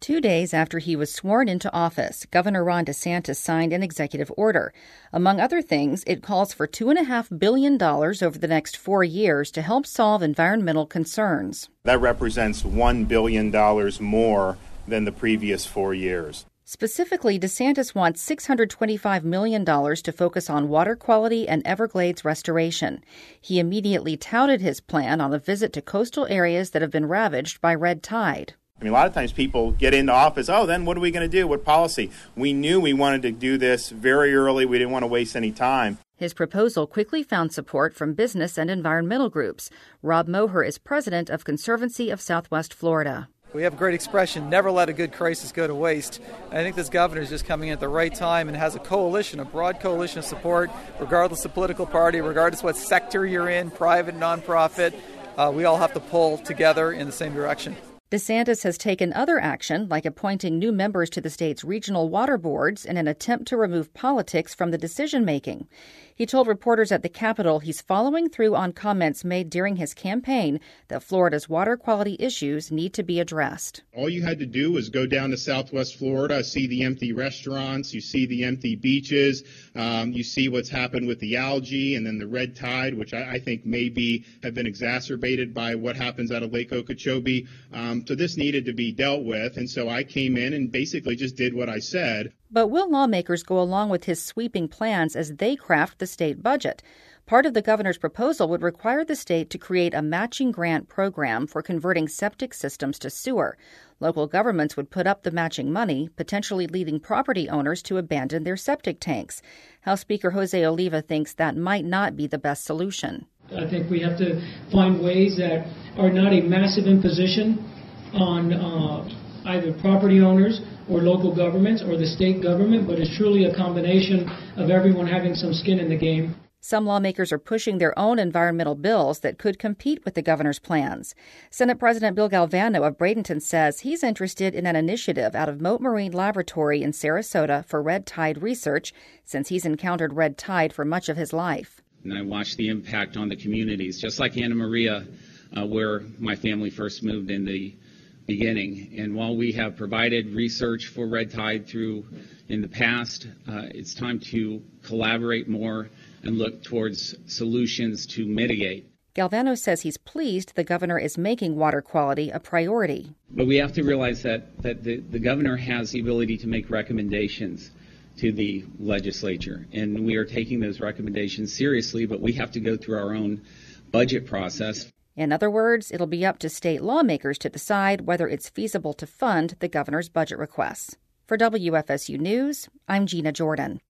2 days after he was sworn into office, Governor Ron DeSantis signed an executive order. Among other things, it calls for $2.5 billion over the next 4 years to help solve environmental concerns. That represents $1 billion more than the previous 4 years. Specifically, DeSantis wants $625 million to focus on water quality and Everglades restoration. He immediately touted his plan on a visit to coastal areas that have been ravaged by red tide. A lot of times people get into office, then what are we going to do? What policy? We knew we wanted to do this very early. We didn't want to waste any time. His proposal quickly found support from business and environmental groups. Rob Moher is president of Conservancy of Southwest Florida. We have a great expression, never let a good crisis go to waste. And I think this governor is just coming in at the right time and has a broad coalition of support, regardless of political party, regardless what sector you're in, private, nonprofit. We all have to pull together in the same direction. DeSantis has taken other action, like appointing new members to the state's regional water boards in an attempt to remove politics from the decision-making. He told reporters at the Capitol he's following through on comments made during his campaign that Florida's water quality issues need to be addressed. All you had to do was go down to Southwest Florida, see the empty restaurants, you see the empty beaches, you see what's happened with the algae and then the red tide, which I think maybe have been exacerbated by what happens out of Lake Okeechobee. So this needed to be dealt with, and so I came in and basically just did what I said. But will lawmakers go along with his sweeping plans as they craft the state budget? Part of the governor's proposal would require the state to create a matching grant program for converting septic systems to sewer. Local governments would put up the matching money, potentially leading property owners to abandon their septic tanks. House Speaker Jose Oliva thinks that might not be the best solution. I think we have to find ways that are not a massive imposition on either property owners or local governments or the state government, but is truly a combination of everyone having some skin in the game. Some lawmakers are pushing their own environmental bills that could compete with the governor's plans. Senate President Bill Galvano of Bradenton says he's interested in an initiative out of Mote Marine Laboratory in Sarasota for red tide research, since he's encountered red tide for much of his life. And I watched the impact on the communities, just like Anna Maria, where my family first moved in the beginning. And while we have provided research for red tide in the past, it's time to collaborate more and look towards solutions to mitigate. Galvano says he's pleased the governor is making water quality a priority. But we have to realize that the governor has the ability to make recommendations to the legislature, and we are taking those recommendations seriously, but we have to go through our own budget process. In other words, it'll be up to state lawmakers to decide whether it's feasible to fund the governor's budget requests. For WFSU News, I'm Gina Jordan.